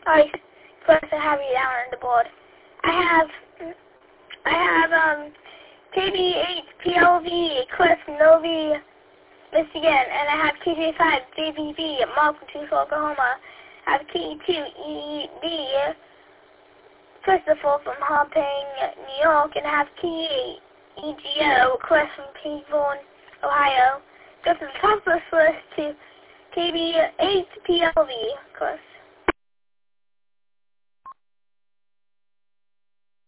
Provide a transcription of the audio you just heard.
Alright, first I have you down on the board. I have KB8PLV, Cliff Novi, Michigan, and I have KJ5 JVV, Malcolm 2, Oklahoma. I have K2ED, Christopher from Hoping, New York, and I have K8 EGO, Cliff from Pavone, Ohio. Go to the top of this list to KB8PLV, Cliff.